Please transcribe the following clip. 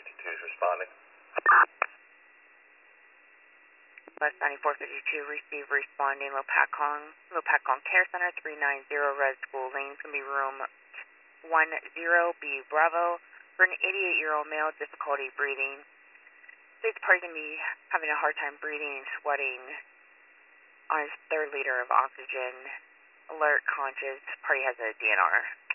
9452 is responding. Bus 9452, receive responding Lopakong Care Center, 390 Red School Lane, it's going to be room 10B Bravo, for an 88-year-old male, difficulty breathing. This party's going to be having a hard time breathing and sweating on his 3rd liter of oxygen. Alert, conscious, party has a DNR.